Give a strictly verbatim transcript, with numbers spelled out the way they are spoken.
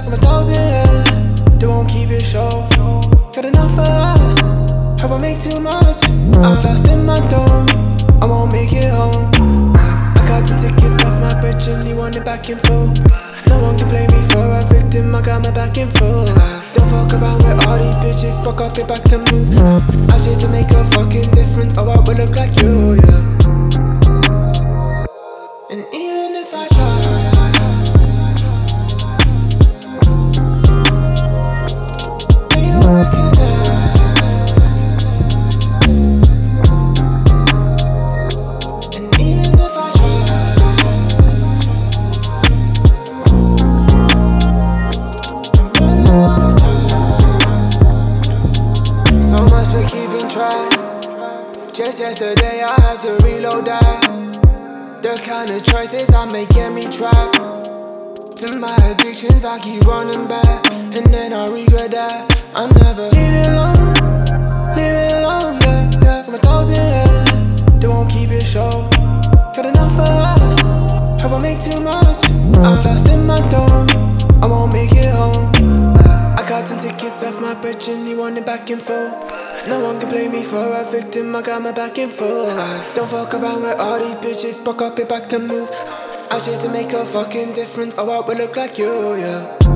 I'm a thousand, yeah. They won't keep it short. Got enough for us. Hope I make too much. I'm lost in my dome. I won't make it home. I got the tickets off my bridge and he want it back in full. No one can blame me for a victim. I got my back in full. Don't fuck around with all these bitches. Fuck off your back and move. I shit to make a fucking difference. Oh, I will look like you, yeah. And even if I try, they don't recognize. And even if I try, I'm running out of time. So much for keeping track. Just yesterday I had to reload that. The kind of choices I make get me trapped. To my addictions I keep running back, and then I regret that. I never leave it alone, leave it alone, yeah, yeah. I'm a thousand, yeah. They won't keep it short. Got enough for us. Hope I make too much. I'm lost in my dome. I won't make it home. I got ten tickets off my bridge and he want it back in full. No one can blame me for a victim, I got my back in full. Don't fuck around with all these bitches, fuck up your back and move. I shit to make a fucking difference, oh I will look like you, yeah.